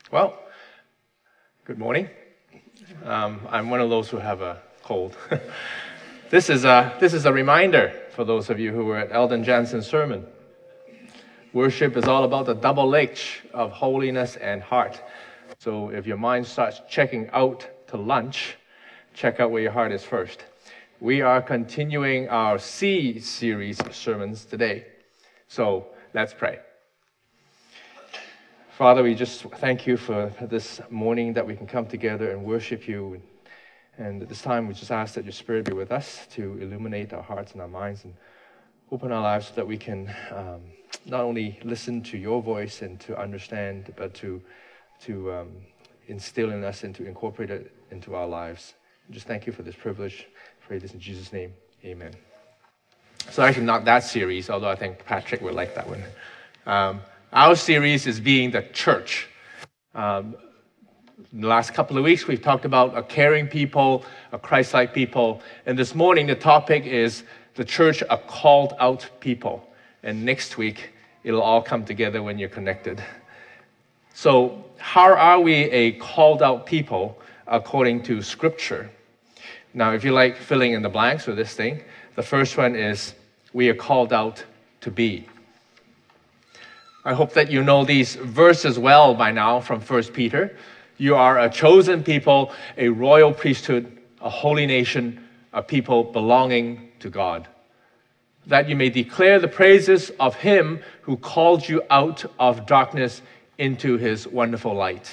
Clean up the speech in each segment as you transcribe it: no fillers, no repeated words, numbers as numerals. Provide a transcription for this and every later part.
Well, good morning. I'm one of those who have a cold. This is a reminder for those of you who were at Eldon Jansen's sermon. Worship is all about the double H of holiness and heart. So if your mind starts checking out to lunch, check out where your heart is first. We are continuing our C series sermons today. So let's pray. Father, we just thank you for this morning that we can come together and worship you. And at this time, we just ask that your Spirit be with us to illuminate our hearts and our minds and open our lives so that we can not only listen to your voice and to understand, but to instill in us and to incorporate it into our lives. And just thank you for this privilege. I pray this in Jesus' name. Amen. So actually not that series, although I think Patrick would like that one. Our series is being the church. In the last couple of weeks, we've talked about a caring people, a Christ-like people. And this morning, the topic is the church, a called-out people. And next week, it'll all come together when you're connected. So how are we a called-out people according to Scripture? Now, if you like filling in the blanks with this thing, the first one is we are called out to be. I hope that you know these verses well by now from 1 Peter. You are a chosen people, a royal priesthood, a holy nation, a people belonging to God, that you may declare the praises of him who called you out of darkness into his wonderful light.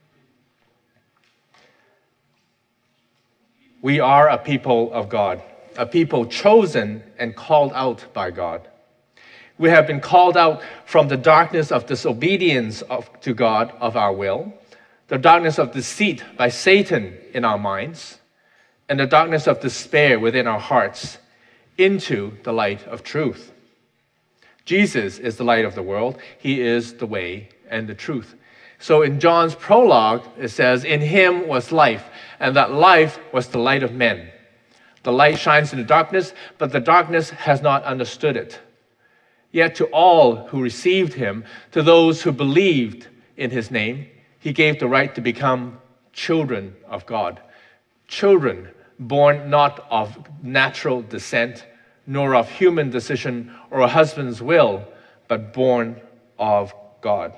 We are a people of God, a people chosen and called out by God. We have been called out from the darkness of disobedience to God of our will, the darkness of deceit by Satan in our minds, and the darkness of despair within our hearts, into the light of truth. Jesus is the light of the world. He is the way and the truth. So in John's prologue, it says, "In him was life, and that life was the light of men. The light shines in the darkness, but the darkness has not understood it. Yet to all who received him, to those who believed in his name, he gave the right to become children of God." Children born not of natural descent, nor of human decision or a husband's will, but born of God.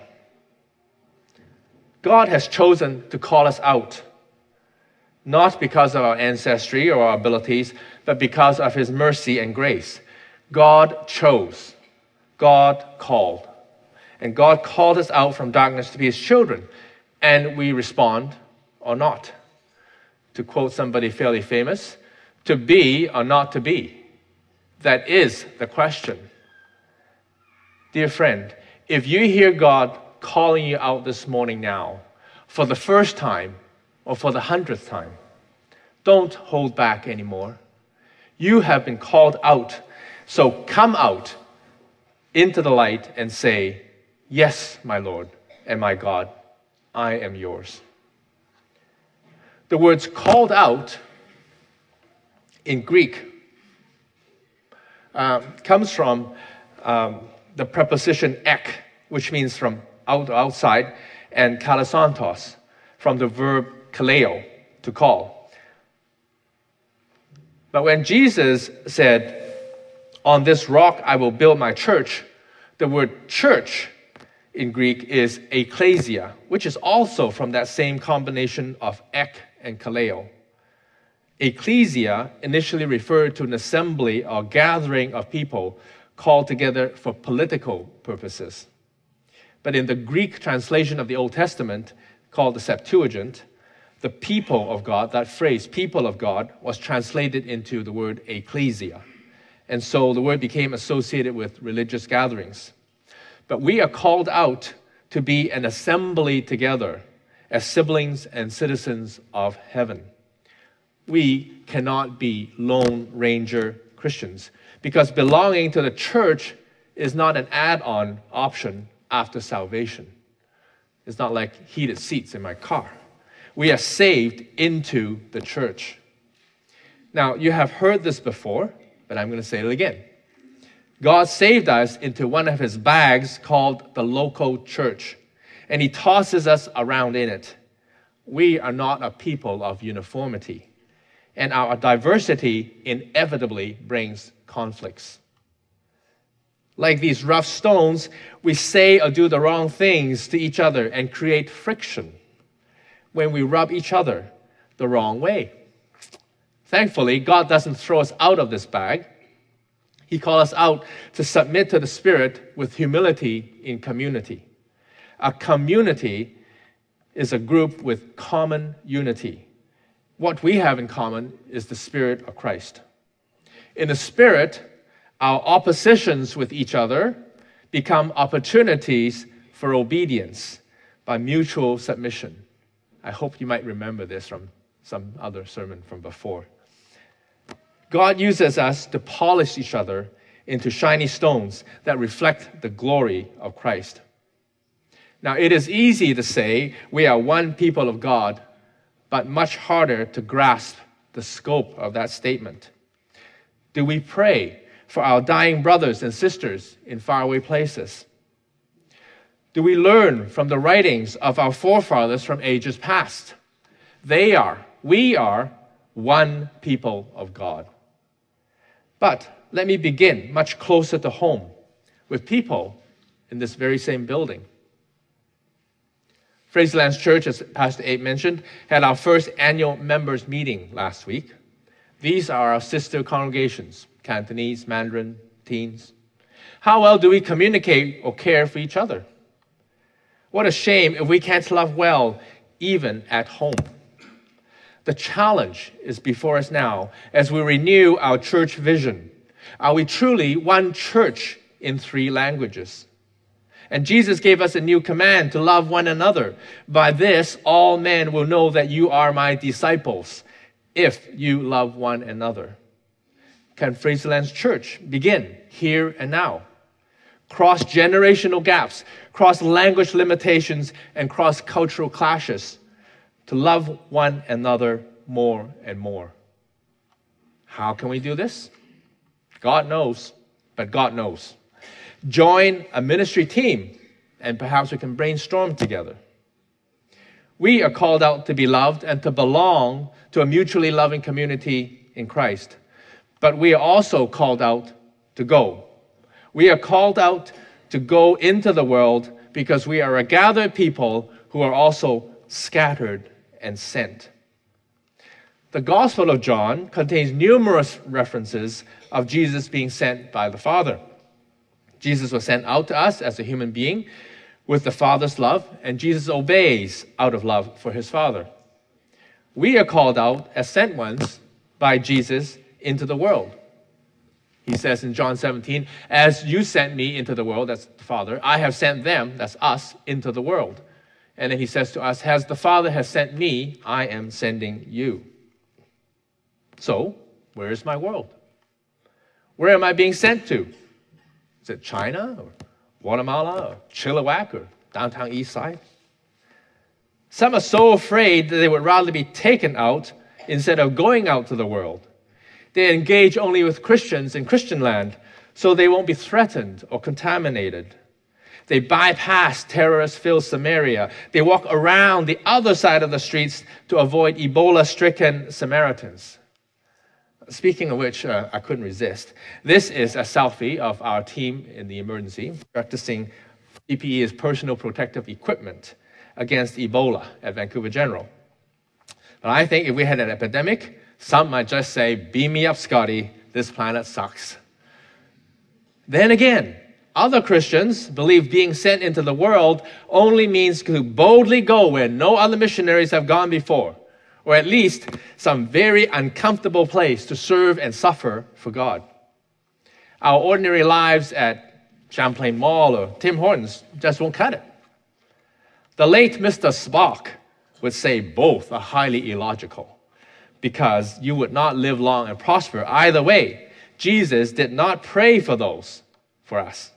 God has chosen to call us out, not because of our ancestry or our abilities, but because of his mercy and grace. God chose. God called. And God called us out from darkness to be his children. And we respond or not. To quote somebody fairly famous, to be or not to be. That is the question. Dear friend, if you hear God calling you out this morning now, for the first time or for the 100th time, don't hold back anymore. You have been called out. So come out into the light and say, "Yes, my Lord and my God, I am yours." The words called out in Greek comes from the preposition ek, which means from outside, and kalasantos, from the verb kaleo, to call. But when Jesus said, "On this rock I will build my church," the word church in Greek is ekklesia, which is also from that same combination of ek and kaleo. Ekklesia initially referred to an assembly or gathering of people called together for political purposes. But in the Greek translation of the Old Testament, called the Septuagint, the people of God, that phrase, people of God, was translated into the word ekklesia. And so the word became associated with religious gatherings. But we are called out to be an assembly together as siblings and citizens of heaven. We cannot be Lone Ranger Christians because belonging to the church is not an add-on option after salvation. It's not like heated seats in my car. We are saved into the church. Now, you have heard this before, but I'm going to say it again. God saved us into one of his bags called the local church. and he tosses us around in it. We are not a people of uniformity, and our diversity inevitably brings conflicts. Like these rough stones, we say or do the wrong things to each other and create friction when we rub each other the wrong way. Thankfully, God doesn't throw us out of this bag. He calls us out to submit to the Spirit with humility in community. A community is a group with common unity. What we have in common is the Spirit of Christ. In the Spirit, our oppositions with each other become opportunities for obedience by mutual submission. I hope you might remember this from some other sermon from before. God uses us to polish each other into shiny stones that reflect the glory of Christ. Now, it is easy to say we are one people of God, but much harder to grasp the scope of that statement. Do we pray for our dying brothers and sisters in faraway places? Do we learn from the writings of our forefathers from ages past? We are one people of God. But let me begin much closer to home with people in this very same building. Fraserlands Church, as Pastor Abe mentioned, had our first annual members meeting last week. These are our sister congregations, Cantonese, Mandarin, teens. How well do we communicate or care for each other? What a shame if we can't love well even at home. The challenge is before us now as we renew our church vision. Are we truly one church in 3 languages? And Jesus gave us a new command to love one another. By this, all men will know that you are my disciples, if you love one another. Can Fraserlands Church begin here and now? Cross-generational gaps, cross-language limitations, and cross-cultural clashes to love one another more and more. How can we do this? God knows, but God knows. Join a ministry team, and perhaps we can brainstorm together. We are called out to be loved and to belong to a mutually loving community in Christ. But we are also called out to go. We are called out to go into the world because we are a gathered people who are also scattered and sent. The Gospel of John contains numerous references of Jesus being sent by the Father. Jesus was sent out to us as a human being with the Father's love, and Jesus obeys out of love for his Father. We are called out as sent ones by Jesus into the world. He says in John 17, as you sent me into the world, that's the Father, I have sent them, that's us, into the world. And then he says to us, as the Father has sent me, I am sending you. So, where is my world? Where am I being sent to? Is it China or Guatemala or Chilliwack or downtown East Side? Some are so afraid that they would rather be taken out instead of going out to the world. They engage only with Christians in Christian land so they won't be threatened or contaminated. They bypass terrorist-filled Samaria. They walk around the other side of the streets to avoid Ebola-stricken Samaritans. Speaking of which, I couldn't resist. This is a selfie of our team in the emergency, practicing PPE's personal protective equipment against Ebola at Vancouver General. But I think if we had an epidemic, some might just say, beam me up, Scotty, this planet sucks. Then again, other Christians believe being sent into the world only means to boldly go where no other missionaries have gone before, or at least some very uncomfortable place to serve and suffer for God. Our ordinary lives at Champlain Mall or Tim Hortons just won't cut it. The late Mr. Spock would say both are highly illogical because you would not live long and prosper either way. Jesus did not pray for those for us.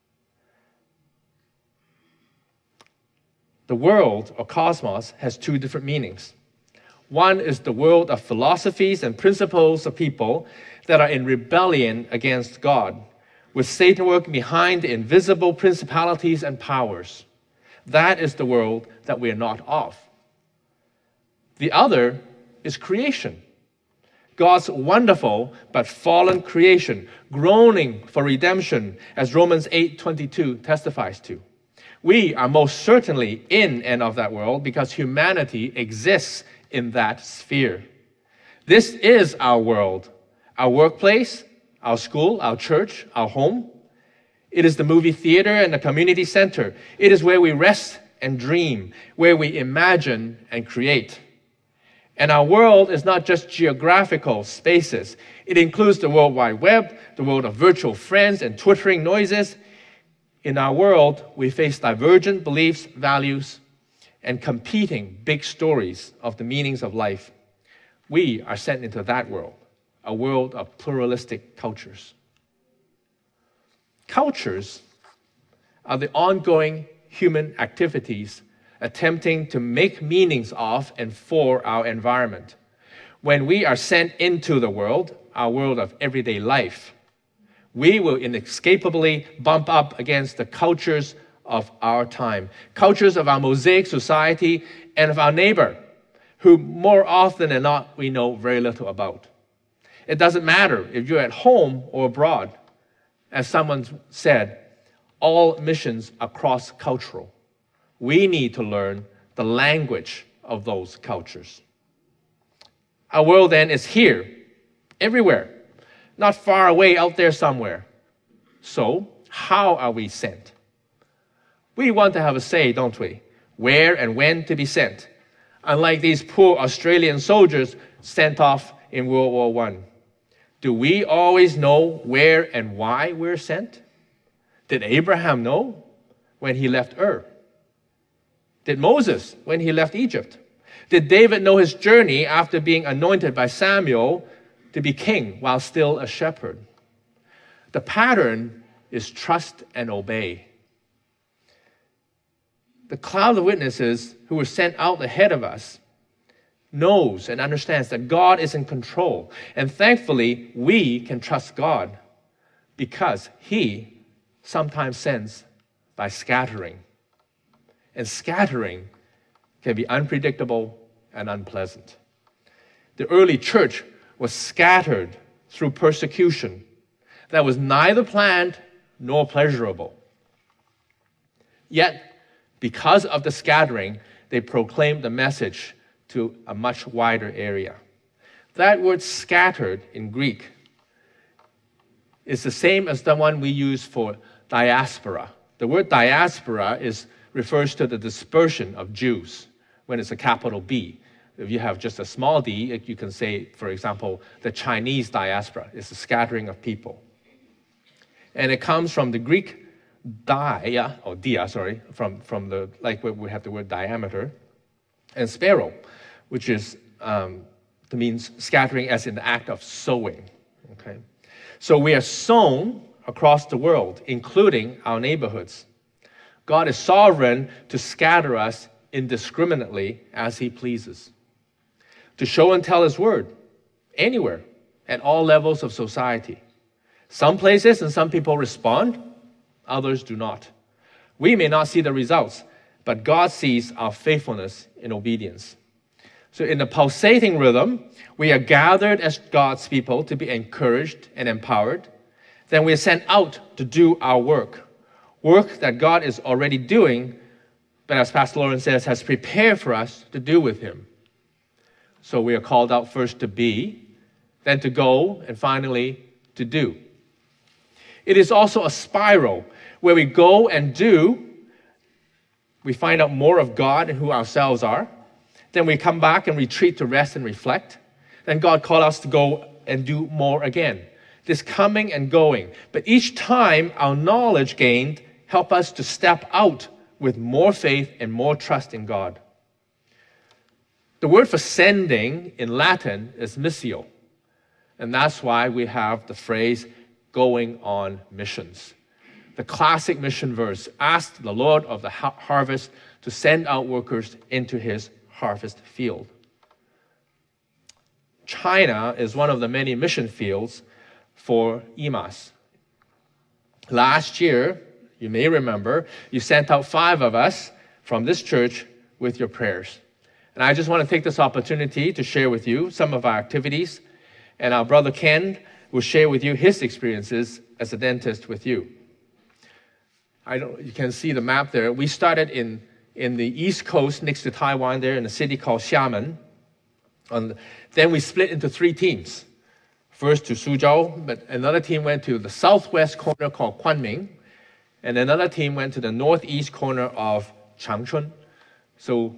The world or cosmos has 2 different meanings. One is the world of philosophies and principles of people that are in rebellion against God, with Satan working behind the invisible principalities and powers. That is the world that we are not of. The other is creation. God's wonderful but fallen creation, groaning for redemption, as Romans 8:22 testifies to. We are most certainly in and of that world because humanity exists in that sphere. This is our world, our workplace, our school, our church, our home. It is the movie theater and the community center. It is where we rest and dream, where we imagine and create. And our world is not just geographical spaces. It includes the World Wide Web, the world of virtual friends and twittering noises. In our world, we face divergent beliefs, values, and competing big stories of the meanings of life. We are sent into that world, a world of pluralistic cultures. Cultures are the ongoing human activities attempting to make meanings of and for our environment. When we are sent into the world, our world of everyday life, we will inescapably bump up against the cultures of our time, cultures of our Mosaic society and of our neighbor, who more often than not we know very little about. It doesn't matter if you're at home or abroad. As someone said, all missions are cross-cultural. We need to learn the language of those cultures. Our world then is here, everywhere, not far away out there somewhere. So, how are we sent? We want to have a say, don't we? Where and when to be sent. Unlike these poor Australian soldiers sent off in World War I. Do we always know where and why we're sent? Did Abraham know when he left Ur? Did Moses when he left Egypt? Did David know his journey after being anointed by Samuel to be king while still a shepherd? The pattern is trust and obey. The cloud of witnesses who were sent out ahead of us knows and understands that God is in control. And thankfully, we can trust God because He sometimes sends by scattering. And scattering can be unpredictable and unpleasant. The early church was scattered through persecution that was neither planned nor pleasurable. Yet, because of the scattering, they proclaimed the message to a much wider area. That word scattered in Greek is the same as the one we use for diaspora. The word diaspora refers to the dispersion of Jews when it's a capital B. If you have just a small d, you can say, for example, the Chinese diaspora is the scattering of people. And it comes from the Greek dia, from the, like where we have the word diameter, and sparrow, which is means scattering as in the act of sowing. Okay, so we are sown across the world, including our neighborhoods. God is sovereign to scatter us indiscriminately as He pleases, to show and tell His word anywhere, at all levels of society. Some places and some people respond, others do not. We may not see the results, but God sees our faithfulness in obedience. So in the pulsating rhythm, we are gathered as God's people to be encouraged and empowered. Then we are sent out to do our work that God is already doing, but as Pastor Lawrence says, has prepared for us to do with Him. So we are called out first to be, then to go, and finally to do. It is also a spiral where we go and do, we find out more of God and who ourselves are. Then we come back and retreat to rest and reflect. Then God calls us to go and do more again. This coming and going. But each time our knowledge gained help us to step out with more faith and more trust in God. The word for sending in Latin is missio. And that's why we have the phrase going on missions. The classic mission verse asked the Lord of the harvest to send out workers into His harvest field. China is one of the many mission fields for IMAS. Last year, you may remember, you sent out 5 of us from this church with your prayers. And I just want to take this opportunity to share with you some of our activities, and our brother Ken will share with you his experiences as a dentist with you. You can see the map there. We started in the east coast next to Taiwan there in a city called Xiamen. Then we split into 3 teams. First to Suzhou, but another team went to the southwest corner called Kunming, and another team went to the northeast corner of Changchun. So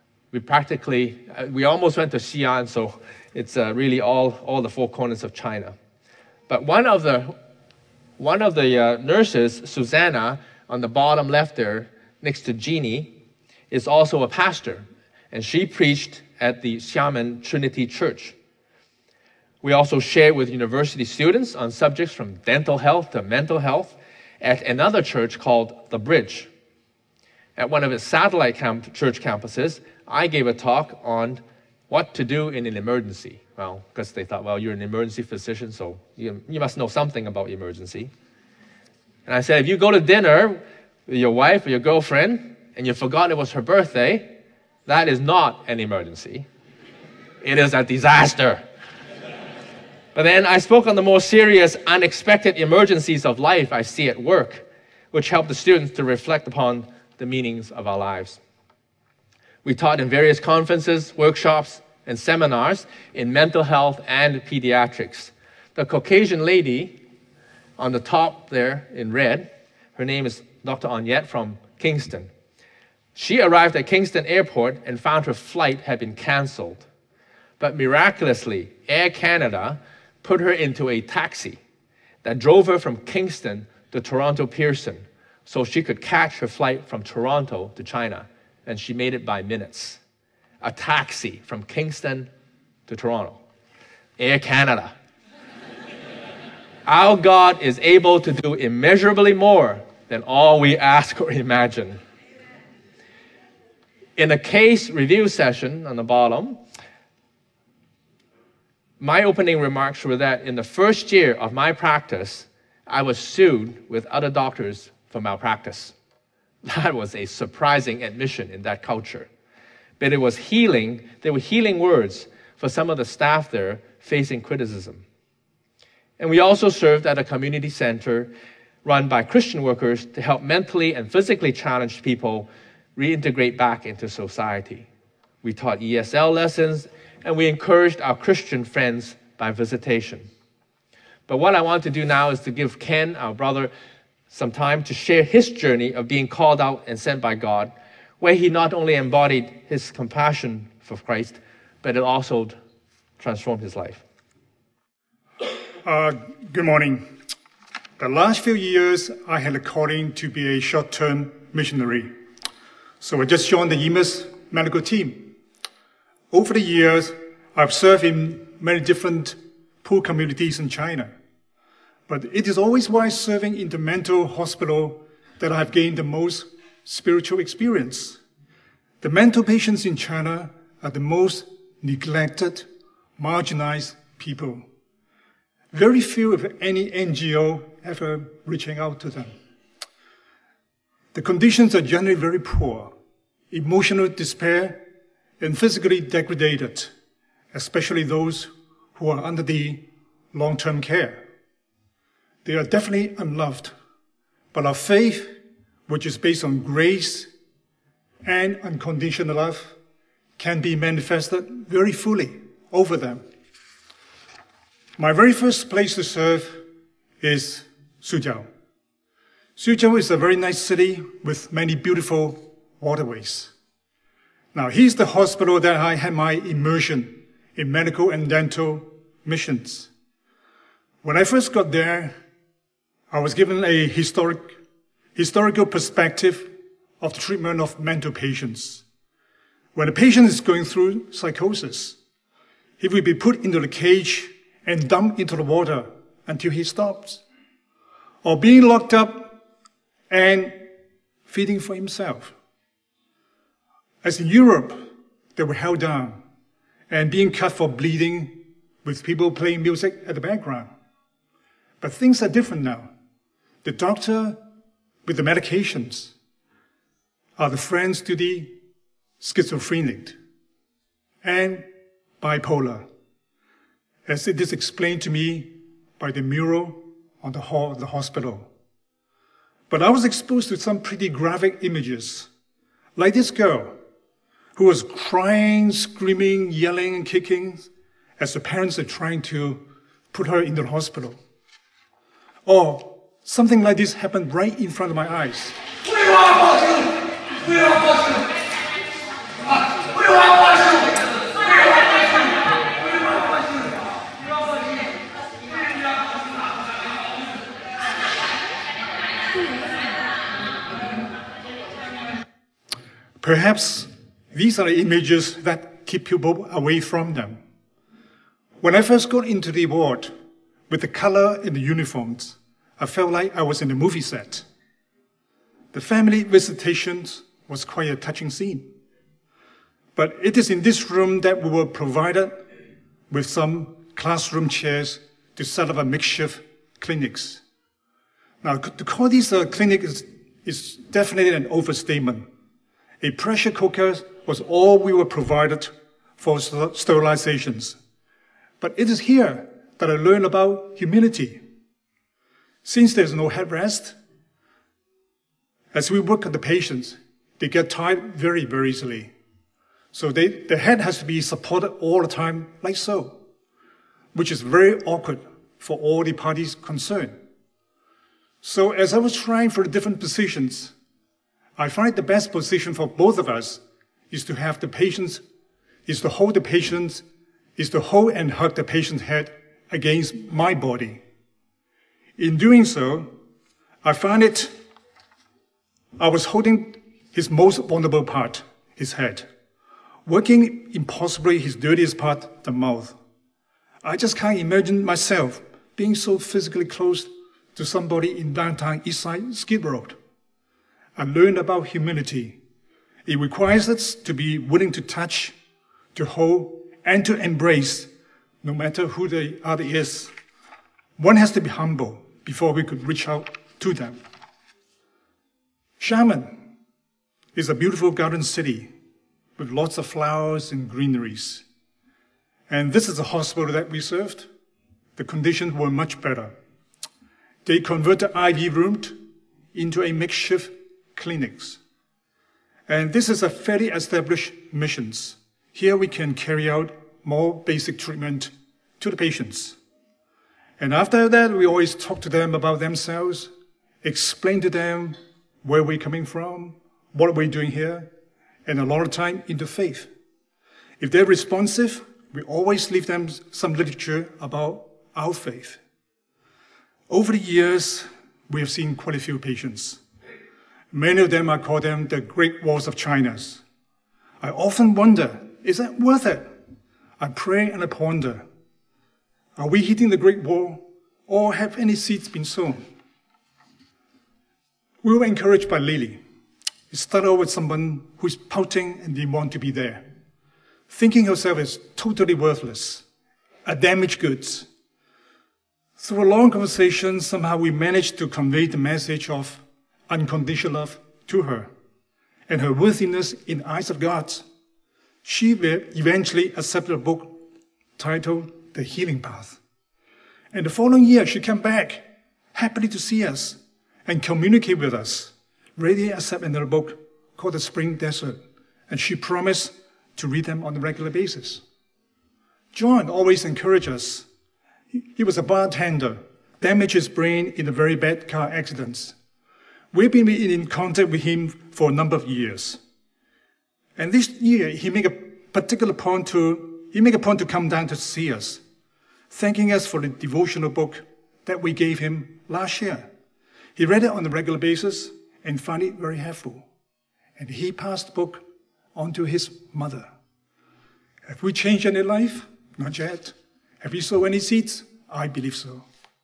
we almost went to Xi'an, so it's really all the 4 corners of China. But one of the nurses, Susanna, on the bottom left there, next to Jeannie, is also a pastor, and she preached at the Xiamen Trinity Church. We also shared with university students on subjects from dental health to mental health at another church called The Bridge. At one of its satellite church campuses, I gave a talk on what to do in an emergency. Well, because they thought, well, you're an emergency physician, so you must know something about emergency. And I said, if you go to dinner with your wife or your girlfriend and you forgot it was her birthday, that is not an emergency. It is a disaster. But then I spoke on the more serious, unexpected emergencies of life I see at work, which help the students to reflect upon the meanings of our lives. We taught in various conferences, workshops, and seminars in mental health and pediatrics. The Caucasian lady on the top there in red, her name is Dr. Onyet from Kingston. She arrived at Kingston Airport and found her flight had been canceled. But miraculously, Air Canada put her into a taxi that drove her from Kingston to Toronto Pearson so she could catch her flight from Toronto to China. And she made it by minutes. A taxi from Kingston to Toronto. Air Canada. Our God is able to do immeasurably more than all we ask or imagine. In a case review session on the bottom, my opening remarks were that in the first year of my practice, I was sued with other doctors for malpractice. That was a surprising admission in that culture. But it was healing. They were healing words for some of the staff there facing criticism. And we also served at a community center run by Christian workers to help mentally and physically challenged people reintegrate back into society. We taught ESL lessons, and we encouraged our Christian friends by visitation. But what I want to do now is to give Ken, our brother, some time to share his journey of being called out and sent by God, where he not only embodied his compassion for Christ, but it also transformed his life. Good morning. The last few years, I had a calling to be a short-term missionary. So I just joined the EMIS medical team. Over the years, I've served in many different poor communities in China. But it is always while serving in the mental hospital that I've gained the most spiritual experience. The mental patients in China are the most neglected, marginalized people. Very few, if any, NGO ever reaching out to them. The conditions are generally very poor, emotional despair, and physically degraded, especially those who are under the long-term care. They are definitely unloved, but our faith, which is based on grace and unconditional love, can be manifested very fully over them. My very first place to serve is Suzhou. Suzhou is a very nice city with many beautiful waterways. Now, here's the hospital that I had my immersion in medical and dental missions. When I first got there, I was given a historical perspective of the treatment of mental patients. When a patient is going through psychosis, he will be put into the cage and dumped into the water until he stops, or being locked up and feeding for himself. As in Europe, they were held down and being cut for bleeding with people playing music at the background. But things are different now. The doctor with the medications are the friends to the schizophrenic and bipolar, as it is explained to me by the mural on the hall of the hospital. But I was exposed to some pretty graphic images, like this girl who was crying, screaming, yelling, and kicking as the parents are trying to put her into the hospital. Or something like this happened right in front of my eyes. Perhaps these are the images that keep people away from them. When I first got into the ward, with the color and the uniforms, I felt like I was in a movie set. The family visitations was quite a touching scene. But it is in this room that we were provided with some classroom chairs to set up a makeshift clinics. Now, to call these a clinic is definitely an overstatement. A pressure cooker was all we were provided for sterilizations. But it is here that I learned about humility. Since there's no headrest, as we work on the patients, they get tired very, very easily. So the head has to be supported all the time, like so, which is very awkward for all the parties concerned. So as I was trying for the different positions, I find the best position for both of us is to have the patients, is to hold the patients, is to hold and hug the patient's head against my body. In doing so, I found I was holding his most vulnerable part, his head, working impossibly his dirtiest part, the mouth. I just can't imagine myself being so physically close to somebody in downtown Eastside Skid Road. I learned about humility. It requires us to be willing to touch, to hold, and to embrace, no matter who the other is. One has to be humble before we could reach out to them. Xiamen is a beautiful garden city with lots of flowers and greeneries. And this is a hospital that we served. The conditions were much better. They converted IV room into a makeshift clinics. And this is a fairly established missions. Here we can carry out more basic treatment to the patients. And after that, we always talk to them about themselves, explain to them where we're coming from, what we're doing here, and a lot of time into faith. If they're responsive, we always leave them some literature about our faith. Over the years, we have seen quite a few patients. Many of them, I call them the Great Walls of China. I often wonder, is that worth it? I pray and I ponder. Are we hitting the Great Wall, or have any seeds been sown? We were encouraged by Lily. It started with someone who's pouting and didn't want to be there, thinking herself as totally worthless, a damaged goods. Through a long conversation, somehow we managed to convey the message of unconditional love to her and her worthiness in the eyes of God. She eventually accepted a book titled The Healing Path. And the following year, she came back happily to see us and communicate with us, ready to accept another book called The Spring Desert. And she promised to read them on a regular basis. John always encouraged us. He was a bartender, damaged his brain in a very bad car accident. We've been in contact with him for a number of years. And this year, he made a point to come down to see us, thanking us for the devotional book that we gave him last year. He read it on a regular basis and found it very helpful. And he passed the book on to his mother. Have we changed any life? Not yet. Have we sown any seeds? I believe so.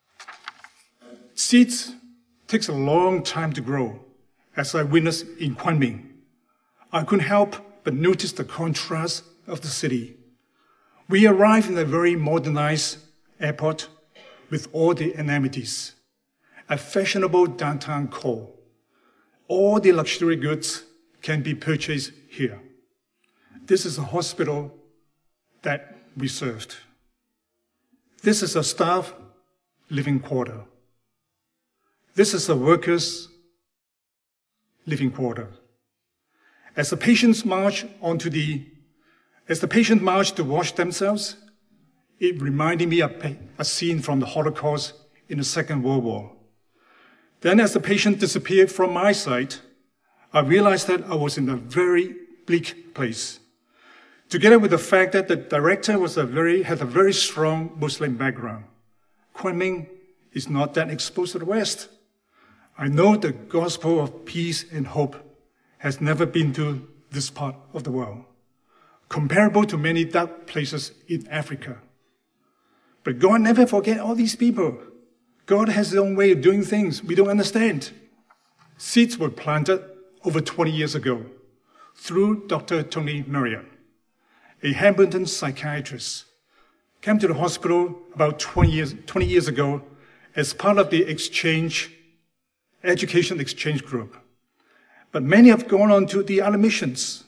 Seeds takes a long time to grow, as I witnessed in Kunming. I couldn't help but notice the contrast of the city. We arrived in a very modernized airport with all the amenities, a fashionable downtown core. All the luxury goods can be purchased here. This is a hospital that we served. This is a staff living quarter. This is a workers' living quarter. As the patients march to wash themselves, it reminded me of a scene from the Holocaust in the Second World War. Then as the patient disappeared from my sight, I realized that I was in a very bleak place. Together with the fact that the director had a very strong Muslim background. Kunming is not that exposed to the West. I know the gospel of peace and hope has never been to this part of the world, comparable to many dark places in Africa. But God never forget all these people. God has his own way of doing things we don't understand. Seeds were planted over 20 years ago through Dr. Tony Marriott, a Hamilton psychiatrist, came to the hospital about 20 years ago as part of the education exchange group. But many have gone on to the other missions.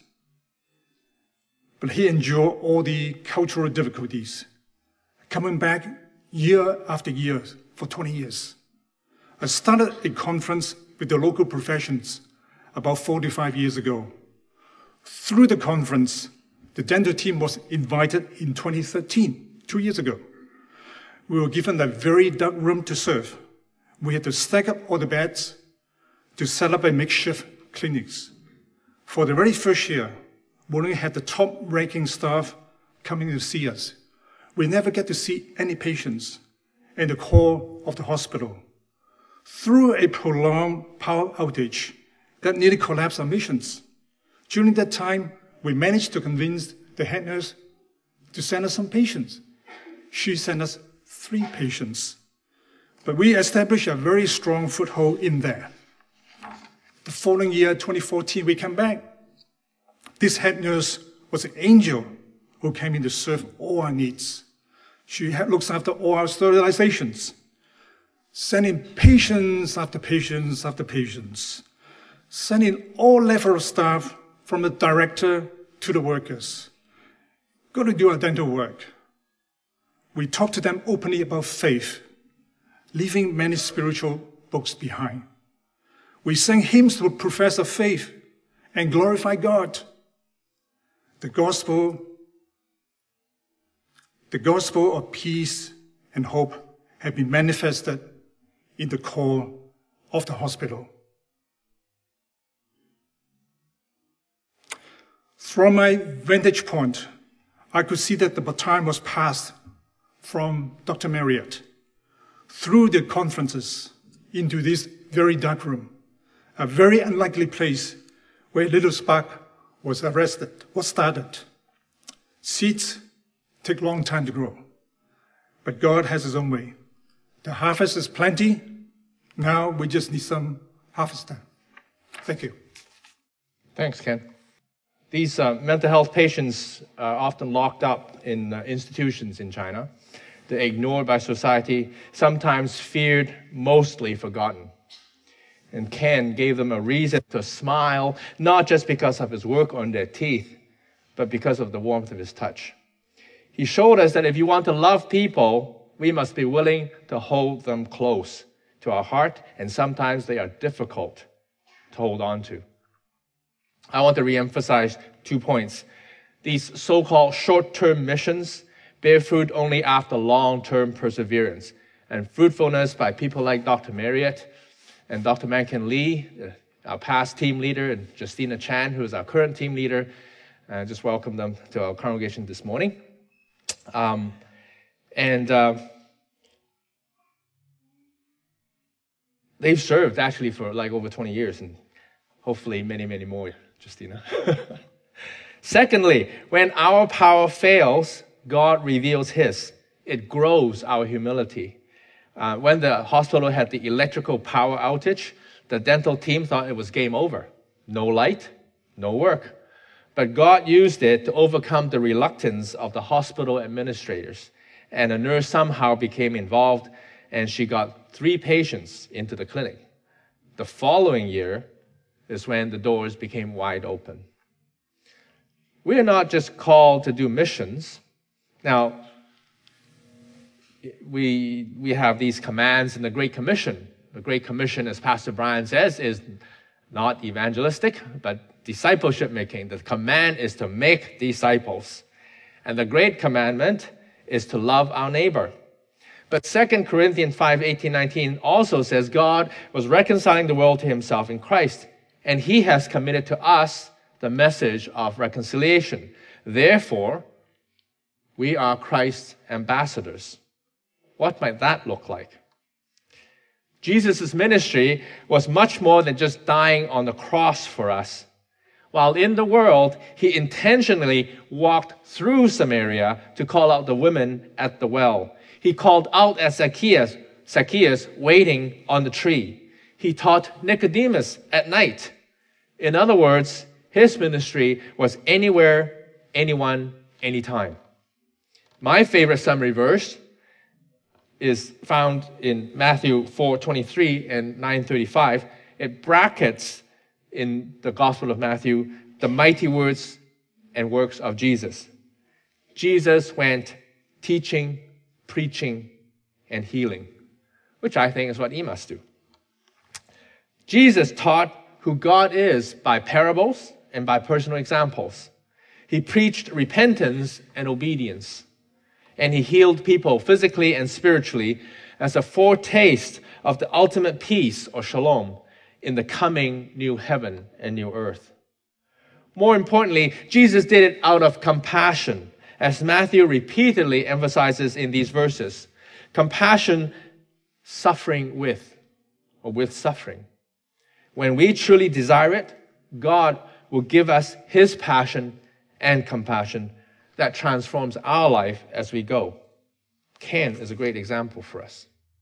But he endured all the cultural difficulties, coming back year after year for 20 years. I started a conference with the local professions about 45 years ago. Through the conference, the dental team was invited in 2013, 2 years ago. We were given a very dark room to serve. We had to stack up all the beds to set up a makeshift clinics. For the very first year, we only had the top-ranking staff coming to see us. We never get to see any patients in the core of the hospital. Through a prolonged power outage that nearly collapsed our missions. During that time, we managed to convince the head nurse to send us some patients. She sent us 3 patients. But we established a very strong foothold in there. The following year, 2014, we came back. This head nurse was an angel who came in to serve all our needs. She looks after all our sterilizations, sending patients after patients after patients, sending all level of staff from the director to the workers. Go to do our dental work. We talk to them openly about faith, leaving many spiritual books behind. We sing hymns to profess of faith and glorify God. The gospel of peace and hope have been manifested in the core of the hospital. From my vantage point, I could see that the baton was passed from Dr. Marriott through the conferences into this very dark room, a very unlikely place where a little spark was started. Seeds take a long time to grow, but God has his own way. The harvest is plenty. Now we just need some harvest time. Thank you. Thanks, Ken. These mental health patients are often locked up in institutions in China. They're ignored by society, sometimes feared, mostly forgotten. And Ken gave them a reason to smile, not just because of his work on their teeth, but because of the warmth of his touch. He showed us that if you want to love people, we must be willing to hold them close to our heart, and sometimes they are difficult to hold on to. I want to reemphasize 2 points. These so-called short-term missions bear fruit only after long-term perseverance and fruitfulness by people like Dr. Marriott and Dr. Mankin Lee, our past team leader, and Justina Chan, who is our current team leader. Just welcome them to our congregation this morning. They've served actually for like over 20 years, and hopefully many, many more, Justina. Secondly, when our power fails, God reveals his. It grows our humility. When the hospital had the electrical power outage, the dental team thought it was game over. No light, no work. But God used it to overcome the reluctance of the hospital administrators. And a nurse somehow became involved, and she got 3 patients into the clinic. The following year, is when the doors became wide open. We are not just called to do missions. Now, we have these commands in the Great Commission. The Great Commission, as Pastor Brian says, is not evangelistic, but discipleship making. The command is to make disciples. And the Great Commandment is to love our neighbor. But 2 Corinthians 5:18-19 also says God was reconciling the world to himself in Christ, and he has committed to us the message of reconciliation. Therefore, we are Christ's ambassadors. What might that look like? Jesus' ministry was much more than just dying on the cross for us. While in the world, he intentionally walked through Samaria to call out the women at the well. He called out at Zacchaeus waiting on the tree. He taught Nicodemus at night. In other words, his ministry was anywhere, anyone, anytime. My favorite summary verse is found in Matthew 4:23 and 9:35. It brackets in the Gospel of Matthew the mighty words and works of Jesus. Jesus went teaching, preaching, and healing, which I think is what he must do. Jesus taught who God is by parables and by personal examples. He preached repentance and obedience. And he healed people physically and spiritually as a foretaste of the ultimate peace or shalom in the coming new heaven and new earth. More importantly, Jesus did it out of compassion, as Matthew repeatedly emphasizes in these verses. Compassion, suffering with suffering. When we truly desire it, God will give us his passion and compassion that transforms our life as we go. Ken is a great example for us.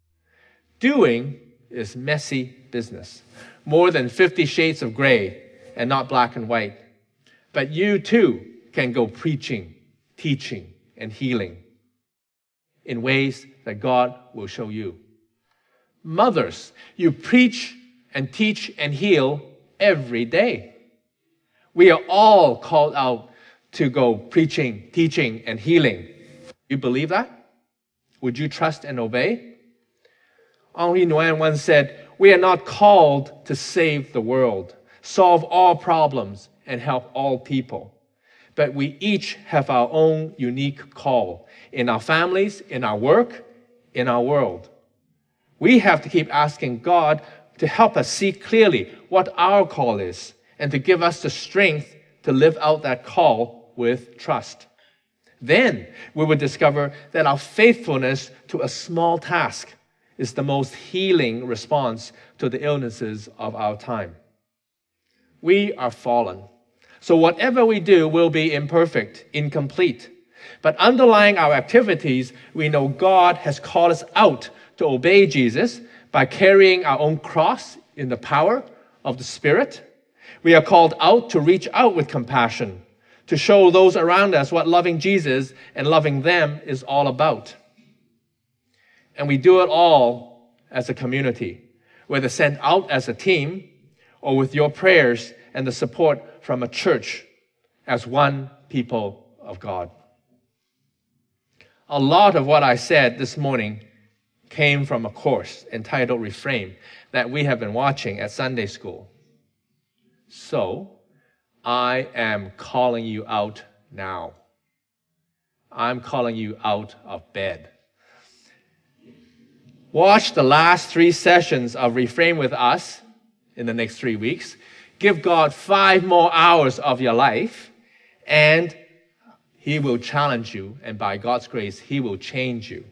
Doing is messy business. More than 50 shades of gray and not black and white. But you too can go preaching, teaching, and healing in ways that God will show you. Mothers, you preach and teach and heal every day. We are all called out to go preaching, teaching, and healing. You believe that? Would you trust and obey? Henri Nouwen once said, "We are not called to save the world, solve all problems, and help all people. But we each have our own unique call in our families, in our work, in our world. We have to keep asking God to help us see clearly what our call is and to give us the strength to live out that call with trust. Then we will discover that our faithfulness to a small task is the most healing response to the illnesses of our time. We are fallen, so whatever we do will be imperfect, incomplete. But underlying our activities, we know God has called us out to obey Jesus by carrying our own cross in the power of the Spirit. We are called out to reach out with compassion, to show those around us what loving Jesus and loving them is all about. And we do it all as a community, whether sent out as a team or with your prayers and the support from a church as one people of God. A lot of what I said this morning came from a course entitled Reframe that we have been watching at Sunday school. So, I am calling you out now. I'm calling you out of bed. Watch the last 3 sessions of Reframe with us in the next 3 weeks. Give God 5 more hours of your life, and he will challenge you, and by God's grace, he will change you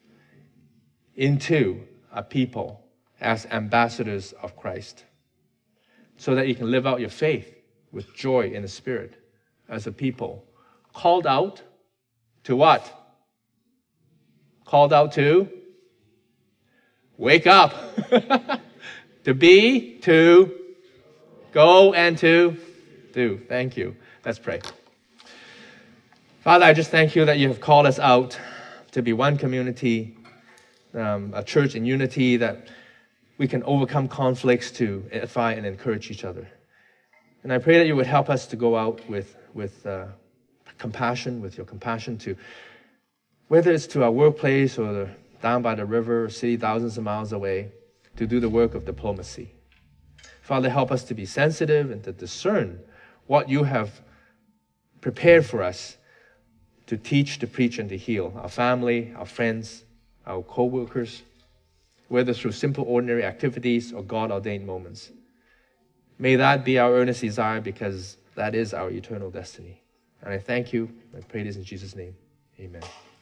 into a people as ambassadors of Christ, so that you can live out your faith with joy in the Spirit as a people. Called out to what? Called out to wake up. To be, to go, and to do. Thank you. Let's pray. Father, I just thank you that you have called us out to be one community, a church in unity, that we can overcome conflicts to edify and encourage each other. And I pray that you would help us to go out with compassion, with your compassion, to whether it's to our workplace or down by the river or city thousands of miles away, to do the work of diplomacy. Father, help us to be sensitive and to discern what you have prepared for us to teach, to preach, and to heal our family, our friends, our co-workers, whether through simple, ordinary activities or God-ordained moments. May that be our earnest desire, because that is our eternal destiny. And I thank you. I pray this in Jesus' name. Amen.